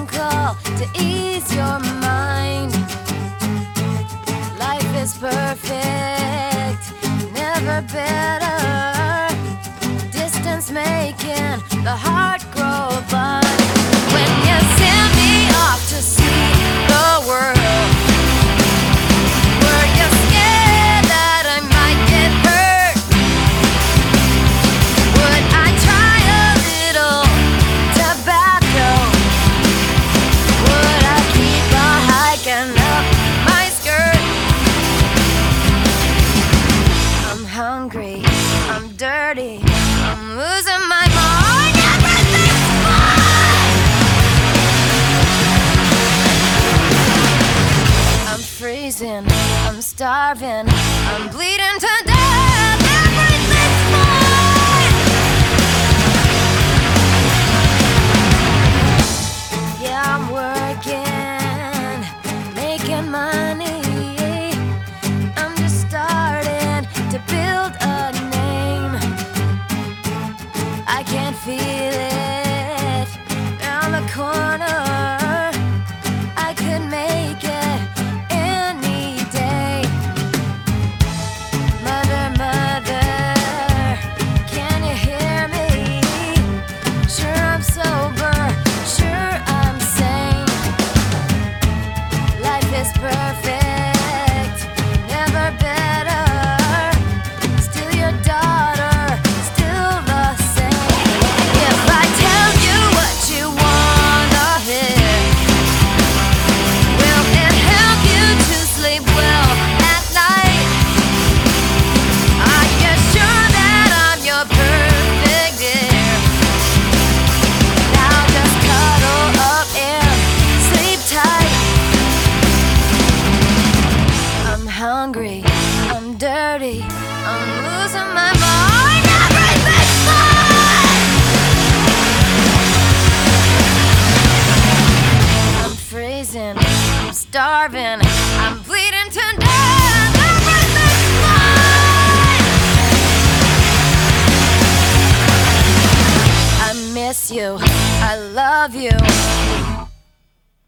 phone call to ease your mind. Life is perfect, never better. Distance making the heart grow blind. When you send me off to see the world, were you scared that I might get hurt? Would I try a little tobacco? Would I keep on hiking up my skirt? I'm hungry, I'm dirty, I'm losing my mind. Everything's fine. I'm freezing, I'm starving, I'm bleeding to death. Everything's fine. Yeah, I'm working, making money. I'm just starting to build a name. I can feel it round the corner. I could make it any day. Mother, mother, can you hear me? Sure I'm sober, sure I'm sane. Life is perfect, never better. Still your daughter, still the same. If I tell you what you wanna hear, will it help you to sleep well at night? Are you sure that I'm your perfect dear? Now just cuddle up and sleep tight. I'm hungry, I'm dirty, I'm losing my mind. Everything's fine. I'm freezing, I'm starving, I'm bleeding to death. Everything's fine. I miss you, I love you.